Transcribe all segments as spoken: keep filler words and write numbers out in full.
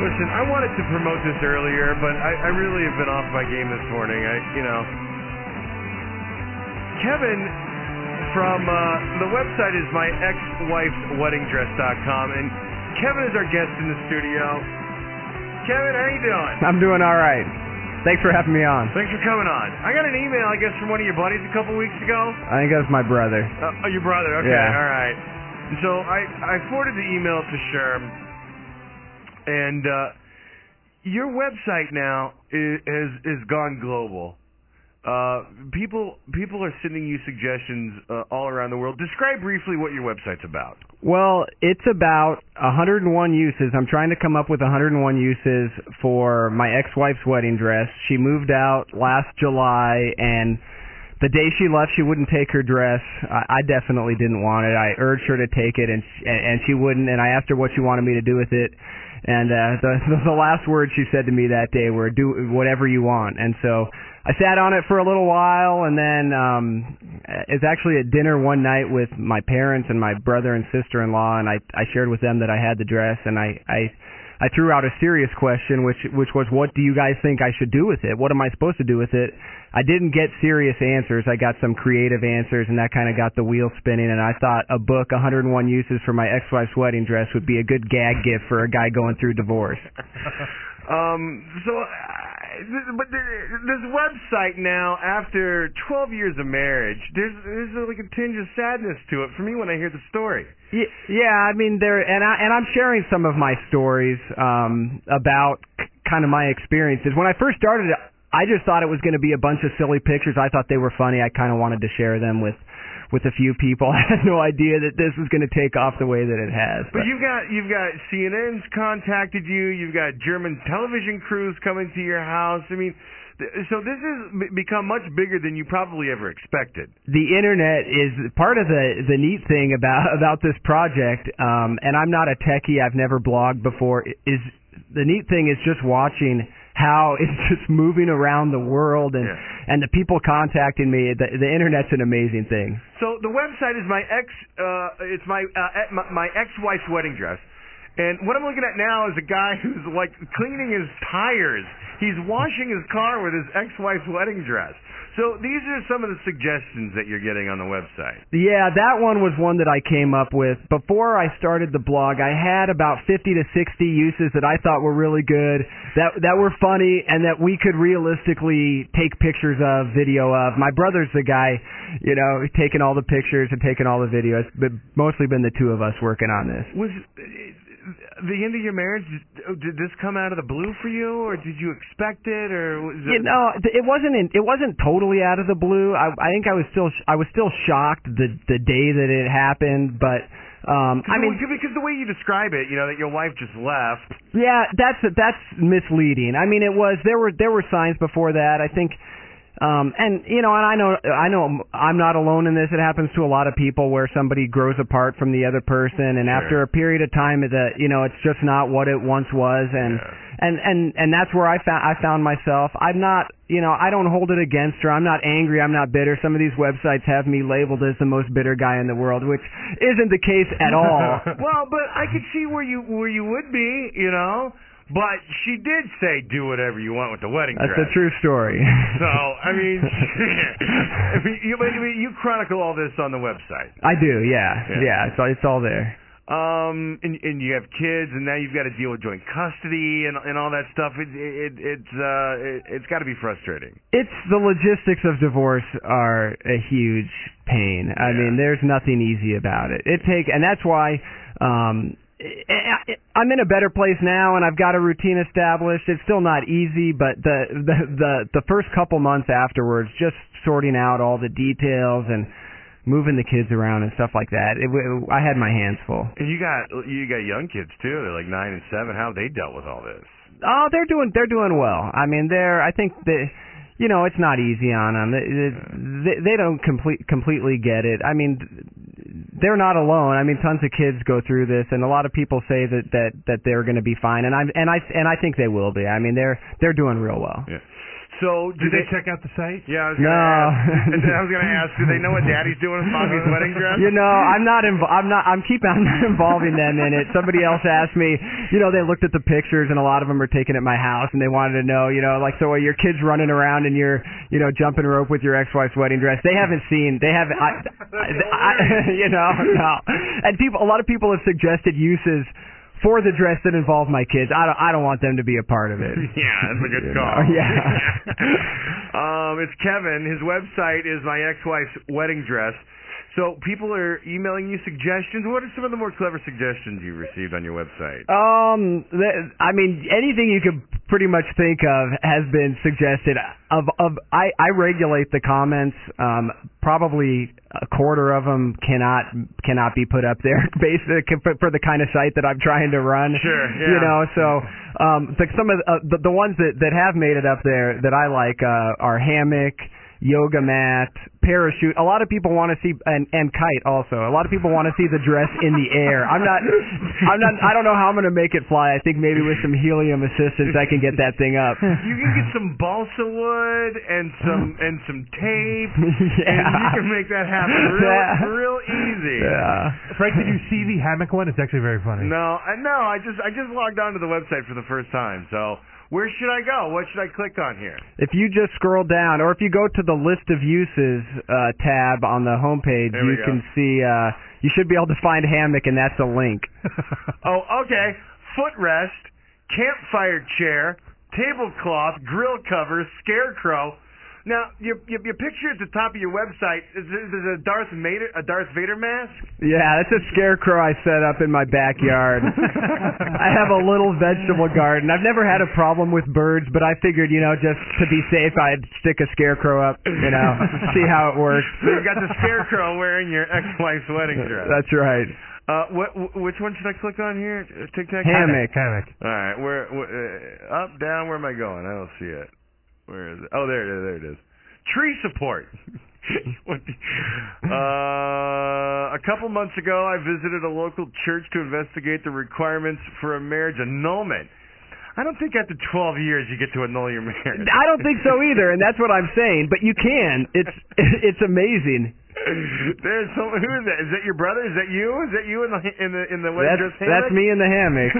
Listen, I wanted to promote this earlier, but I, I really have been off my game this morning. I, you know, Kevin from uh, the website is my ex wife's wedding dress dot com, and Kevin is our guest in the studio. Kevin, how you doing? I'm doing all right. Thanks for having me on. Thanks for coming on. I got an email, I guess, from one of your buddies a couple weeks ago. I think that was my brother. Uh, oh, your brother. Okay, yeah. All right. So I, I forwarded the email to Sherm, and uh, your website now is, is, is gone global. Uh, people people are sending you suggestions uh, all around the world. Describe briefly what your website's about. Well, it's about one hundred one uses. I'm trying to come up with one hundred one uses for my ex-wife's wedding dress. She moved out last July, and the day she left, she wouldn't take her dress. I, I definitely didn't want it. I urged her to take it, and she, and she wouldn't, and I asked her what she wanted me to do with it. And uh, the, the last words she said to me that day were, do whatever you want. And so I sat on it for a little while, and then um, it was actually at dinner one night with my parents and my brother and sister-in-law, and I, I shared with them that I had the dress, and I, I I threw out a serious question, which which was, what do you guys think I should do with it? What am I supposed to do with it? I didn't get serious answers. I got some creative answers, and that kind of got the wheel spinning, and I thought a book, one hundred one uses for my ex-wife's wedding dress, would be a good gag gift for a guy going through divorce. um, so, uh, but this website now, after twelve years of marriage, there's there's like a tinge of sadness to it for me when I hear the story. Yeah, I mean, there, and I and I'm sharing some of my stories um, about kind of my experiences. When I first started, I just thought it was going to be a bunch of silly pictures. I thought they were funny. I kind of wanted to share them with with a few people. I had no idea that this was going to take off the way that it has. But, but you've got you've got C N N's contacted you. You've got German television crews coming to your house. I mean, so this has become much bigger than you probably ever expected. The internet is part of the the neat thing about about this project. Um, and I'm not a techie. I've never blogged before. Is the neat thing is just watching how it's just moving around the world, and yeah. and the people contacting me. The, the internet's an amazing thing. So the website is my ex. Uh, it's my, uh, my my ex-wife's wedding dress, and what I'm looking at now is a guy who's like cleaning his tires. He's washing his car with his ex-wife's wedding dress. So these are some of the suggestions that you're getting on the website. Yeah, that one was one that I came up with. Before I started the blog, I had about fifty to sixty uses that I thought were really good, that that were funny, and that we could realistically take pictures of, video of. My brother's the guy, you know, taking all the pictures and taking all the videos, but mostly been the two of us working on this. Was the end of your marriage, did this come out of the blue for you, or did you expect it, or was it... You know, it wasn't in, it wasn't totally out of the blue. I, I think I was still I was still shocked the the day that it happened, but um, I mean, because the way you describe it, you know, that your wife just left. Yeah, that's that's misleading. I mean, it was there were there were signs before that. I think. Um, and you know, and I know, I know, I'm not alone in this. It happens to a lot of people where somebody grows apart from the other person, and sure. after a period of time, that you know, it's just not what it once was, and yeah. and and and that's where I found I found myself. I'm not, you know, I don't hold it against her. I'm not angry. I'm not bitter. Some of these websites have me labeled as the most bitter guy in the world, which isn't the case at all. Well, but I could see where you where you would be, you know. But she did say, do whatever you want with the wedding That's dress. That's a true story. So, I mean, I mean, you, I mean, you chronicle all this on the website. I do, yeah. Yeah, yeah it's, it's all there. Um, and, and you have kids, and now you've got to deal with joint custody and, and all that stuff. It, it, it's uh, it, it's got to be frustrating. It's the logistics of divorce are a huge pain. I yeah. mean, there's nothing easy about it. It take, and that's why... Um, I'm in a better place now, and I've got a routine established. It's still not easy, but the the the, the first couple months afterwards, just sorting out all the details and moving the kids around and stuff like that, it, it, I had my hands full. And you got you got young kids too. They're like nine and seven. How have they dealt with all this? Oh, they're doing they're doing well. I mean, they're I think they. You know, it's not easy on them. They, they, they don't complete, completely get it. I mean, they're not alone. I mean, tons of kids go through this, and a lot of people say that, that, that they're going to be fine, and I and I and I think they will be. I mean, they're they're doing real well. Yeah. So Did do they check out the site? Yeah, I was No. gonna ask. I was gonna ask. Do they know what Daddy's doing with Mommy's wedding dress? You know, I'm not. Inv- I'm not. I'm keeping. I'm not involving them in it. Somebody else asked me. You know, they looked at the pictures, and a lot of them are taken at my house, and they wanted to know. You know, like, so are your kids running around and you're, you know, jumping rope with your ex-wife's wedding dress? They haven't seen. They haven't. I, I, I, you know, no. And people. A lot of people have suggested uses for the dress that involve my kids. I don't. I don't want them to be a part of it. Yeah, that's a good You call. know, yeah. um, it's Kevin. His website is My Ex-Wife's Wedding Dress. So people are emailing you suggestions. What are some of the more clever suggestions you've received on your website? Um, th- I mean, anything you could pretty much think of has been suggested. Of of I, I regulate the comments. Um, probably a quarter of them cannot cannot be put up there, basic for, for the kind of site that I'm trying to run. Sure, yeah. You know, so um, the, some of the, uh, the the ones that that have made it up there that I like uh, are hammock, yoga mat, parachute. A lot of people want to see and, and kite also. A lot of people want to see the dress in the air. I'm not I'm not I don't know how I'm going to make it fly. I think maybe with some helium assistance I can get that thing up. You can get some balsa wood and some and some tape, Yeah. and you can make that happen real Yeah. real easy. Yeah. Frank, did you see the hammock one? It's actually very funny. No, I no, I just I just logged onto the website for the first time. So where should I go? What should I click on here? If you just scroll down, or if you go to the list of uses uh, tab on the homepage, There we you go. can see, uh, you should be able to find hammock, and that's a link. Oh, okay. Footrest, campfire chair, tablecloth, grill cover, scarecrow. Now, your, your, your picture at the top of your website is, is a Darth Vader a Darth Vader mask. Yeah, that's a scarecrow I set up in my backyard. I have a little vegetable garden. I've never had a problem with birds, but I figured, you know, just to be safe, I'd stick a scarecrow up, you know, see how it works. So you got the scarecrow wearing your ex-wife's wedding dress. That's right. Uh, what, which one should I click on here? Tic Tac. Hammock. Hammock. All right, where, where uh, up, down? Where am I going? I don't see it. Where is it? Oh, there it is. There it is. Tree support. What the- uh, a couple months ago, I visited a local church to investigate the requirements for a marriage annulment. I don't think after twelve years you get to annul your marriage. I don't think so either, and that's what I'm saying. But you can. It's it's amazing. There's some. Who is that? Is that your brother? Is that you? Is that you in the in the in the wedding That's, dress hammock? that's me in the hammock.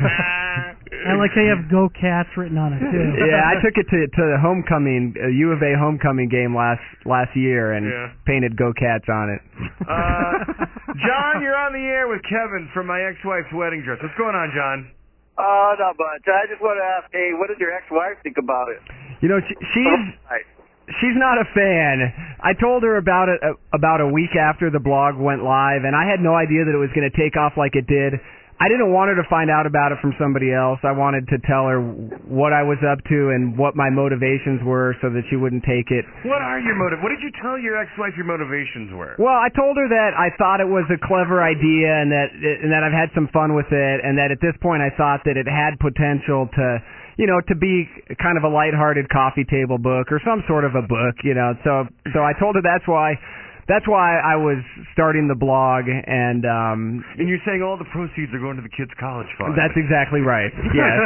I like they have Go Cats written on it too. Yeah, I took it to to the homecoming uh, U of A homecoming game last last year and Yeah. painted Go Cats on it. Uh, John, you're on the air with Kevin from My Ex-Wife's Wedding Dress. What's going on, John? Uh, not much. I just want to ask, hey, what did your ex-wife think about it? You know, she, she's Right. she's not a fan. I told her about it uh, about a week after the blog went live, and I had no idea that it was going to take off like it did. I didn't want her to find out about it from somebody else. I wanted to tell her what I was up to and what my motivations were so that she wouldn't take it. What are your motive? What did you tell your ex-wife your motivations were? Well, I told her that I thought it was a clever idea and that and that I've had some fun with it, and that at this point I thought that it had potential to, you know, to be kind of a lighthearted coffee table book or some sort of a book, you know. So so I told her that's why that's why I was starting the blog, and um And you're saying all the proceeds are going to the kids' college fund. that's exactly right. Yes.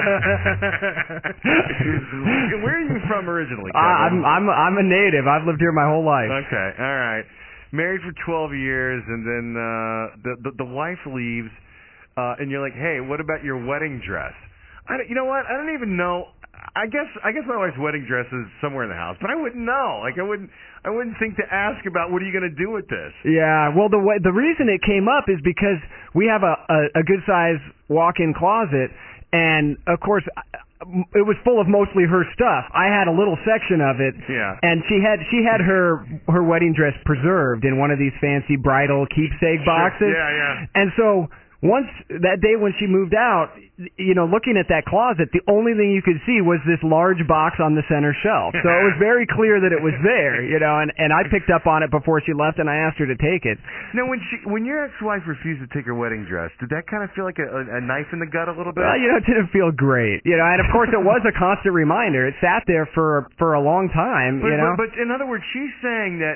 Where are you from originally, Kevin? I, I'm I'm I'm a native. I've lived here my whole life. Okay, all right. Married for twelve years, and then uh, the, the the wife leaves, uh, and you're like, hey, what about your wedding dress? I don't, you know what? I don't even know. I guess I guess my wife's wedding dress is somewhere in the house, but I wouldn't know. Like I wouldn't I wouldn't think to ask about what are you going to do with this. Yeah, well, the way, the reason it came up is because we have a a, a good size walk-in closet, and of course, it was full of mostly her stuff. I had a little section of it, Yeah. and she had she had her her wedding dress preserved in one of these fancy bridal keepsake boxes. Yeah, yeah. And so once that day when she moved out, you know, looking at that closet, the only thing you could see was this large box on the center shelf. So it was very clear that it was there, you know, and, and I picked up on it before she left, and I asked her to take it. Now, when she when your ex-wife refused to take her wedding dress, did that kind of feel like a, a, a knife in the gut a little bit? Well, you know, it didn't feel great, you know, and of course it was a constant reminder. It sat there for for a long time, But, you know. but, but in other words, she's saying that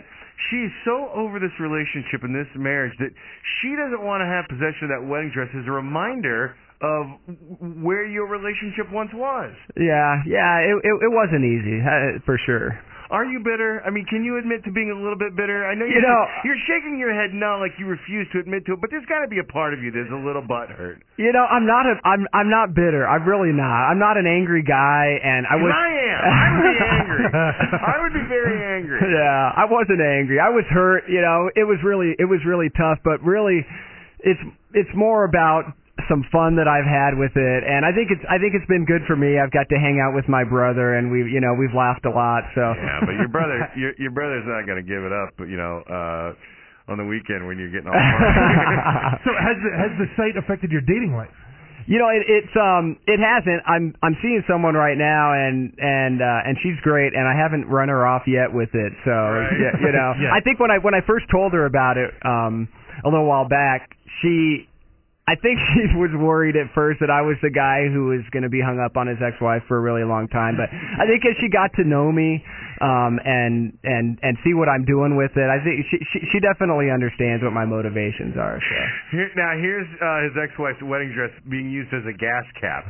She is so over this relationship and this marriage that she doesn't want to have possession of that wedding dress as a reminder of where your relationship once was. Yeah, yeah, it it, it wasn't easy, uh, for sure. Are you bitter? I mean, can you admit to being a little bit bitter? I know you're, You know, you're shaking your head no, like you refuse to admit to it, but there's got to be a part of you that's a little butthurt. You know, I'm not a, I'm I'm not bitter. I'm really not. I'm not an angry guy, and I was. I am. I would be angry. I would be very angry. Yeah, I wasn't angry. I was hurt. You know, it was really it was really tough, but really, it's it's more about some fun that I've had with it, and I think it's I think it's been good for me. I've got to hang out with my brother, and we you know we've laughed a lot. So yeah, but your brother your your brother's not going to give it up, you know, uh, on the weekend when you're getting all. So has the, has the site affected your dating life? You know, it, it's um, it hasn't. I'm I'm seeing someone right now, and and uh, and she's great, and I haven't run her off yet with it. So right. yeah, you know, Yeah. I think when I when I first told her about it um, a little while back, she. I think she was worried at first that I was the guy who was going to be hung up on his ex-wife for a really long time. But I think as she got to know me um, and and and see what I'm doing with it, I think she she, she definitely understands what my motivations are. So. Here, now here's uh, his ex-wife's wedding dress being used as a gas cap.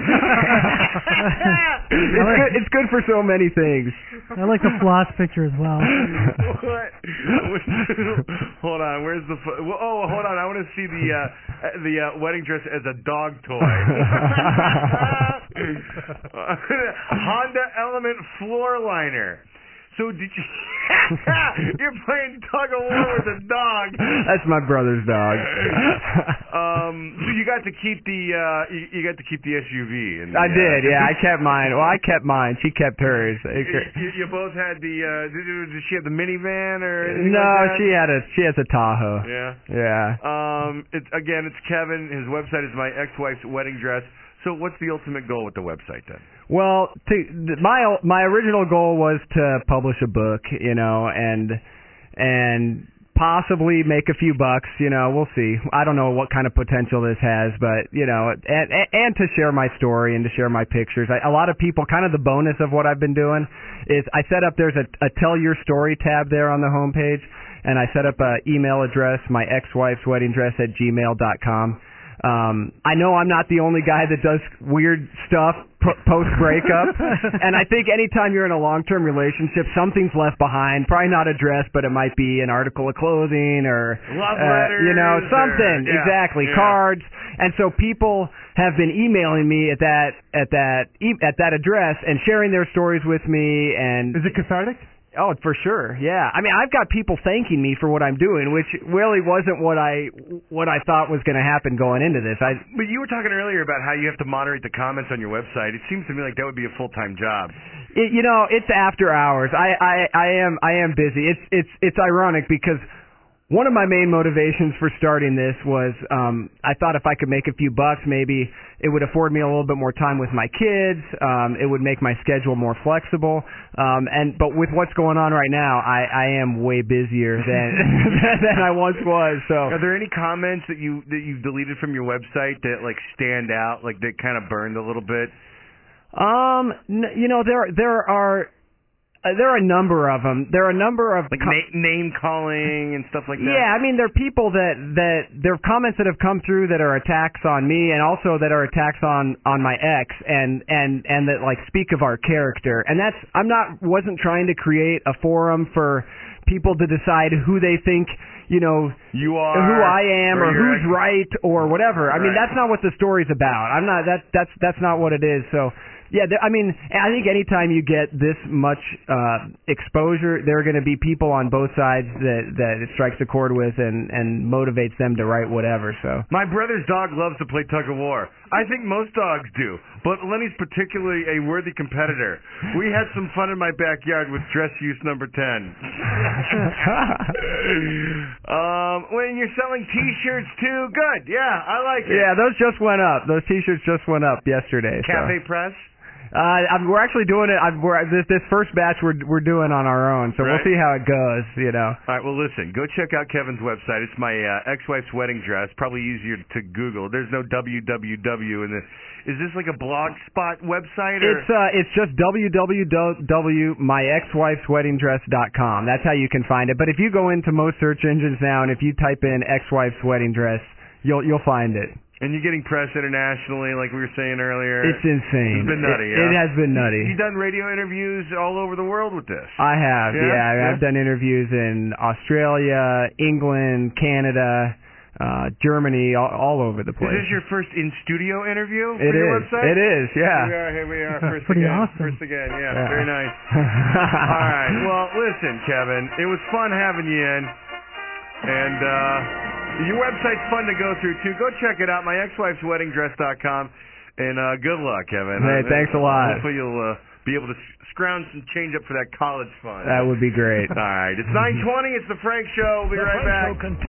it's good. It's good for so many things. I like the floss picture as well. What? Hold on. Where's the? Fo- oh, hold on. I want to see the uh, the uh, wedding dress as a dog toy. Honda Element floor liner. So did you? You're playing tug of war with a dog. That's my brother's dog. um, so you got to keep the uh, you, you got to keep the S U V. And the, I did, uh, yeah. I kept mine. Well, I kept mine. She kept hers. You, you both had the. Uh, did, did she have the minivan or? anything No, like that? she had a she has a Tahoe. Yeah. Yeah. Um. It's again. It's Kevin. His website is my ex-wife's wedding dress. So what's the ultimate goal with the website then? Well, to, my my original goal was to publish a book, you know, and and possibly make a few bucks. You know, we'll see. I don't know what kind of potential this has, but you know, and and, and to share my story and to share my pictures. I, a lot of people, kind of the bonus of what I've been doing is I set up. There's a, a tell your story tab there on the homepage, and I set up an email address, my ex-wife's wedding dress at gmail dot com. Um, I know I'm not the only guy that does weird stuff p- post-breakup, and I think anytime you're in a long-term relationship, something's left behind. Probably not addressed, but it might be an article of clothing or love uh, letters, you know, something. Or, yeah, exactly, yeah. cards. And so people have been emailing me at that at that e- at that address and sharing their stories with me. And Is it cathartic? oh, for sure, yeah. I mean, I've got people thanking me for what I'm doing, which really wasn't what I what I thought was going to happen going into this. I But you were talking earlier about how you have to moderate the comments on your website. It seems to me like that would be a full-time job. It, you know, it's after hours. I, I, I am I am busy. It's it's it's ironic because one of my main motivations for starting this was um, I thought if I could make a few bucks, maybe it would afford me a little bit more time with my kids. Um, it would make my schedule more flexible. Um, and but with what's going on right now, I, I am way busier than than I once was. So Are there any comments that you that you've deleted from your website that like stand out, like that kind of burned a little bit? um, n- you know there there are. Uh, there are a number of them. There are a number of Like com- na- name calling and stuff like that? Yeah, I mean, there are people that that there are comments that have come through that are attacks on me, and also that are attacks on on my ex, and and and that like speak of our character. And that's I'm not wasn't trying to create a forum for people to decide who they think you know You are who I am or your who's ex- right or whatever. I mean, Right. that's not what the story's about. I'm not that that's that's not what it is. So. Yeah, there, I mean, I think anytime you get this much uh, exposure, there are going to be people on both sides that, that it strikes a chord with and, and motivates them to write whatever. So My brother's dog loves to play tug of war. I think most dogs do, but Lenny's particularly a worthy competitor. We had some fun in my backyard with dress use number ten. um, when you're selling T-shirts too, good. Yeah, I like it. yeah, those just went up. Those T-shirts just went up yesterday. so. Cafe Press. Uh, I'm, we're actually doing it. I'm, we're, this, this first batch we're we're doing on our own, so Right. we'll see how it goes. You know. All right, well, listen, go check out Kevin's website. It's my uh, ex-wife's wedding dress. Probably easier to Google. There's no W W W in the. Is this like a blogspot website? Or? It's uh, it's just w w w dot my ex wife's wedding dress dot com. That's how you can find it. But if you go into most search engines now, and if you type in ex-wife's wedding dress, you'll you'll find it. And you're getting press internationally, like we were saying earlier. It's insane. It's been nutty. It, huh? it has been nutty. You've done radio interviews all over the world with this. I have, Yeah? yeah. Yeah. I've done interviews in Australia, England, Canada, uh, Germany, all, all over the place. Is this your first in-studio interview for It your is. website? It is, Here we yeah. are. Here we are. First Pretty again. awesome. First again. Yeah, Yeah. very nice. All right. Well, listen, Kevin. It was fun having you in. And uh, your website's fun to go through, too. Go check it out, my ex wife's wedding dress dot com. And uh, good luck, Kevin. Hey, Uh, thanks a lot. Hopefully you'll uh, be able to scrounge some change up for that college fund. That would be great. All right. It's nine twenty. It's the Frank Show. We'll be right back.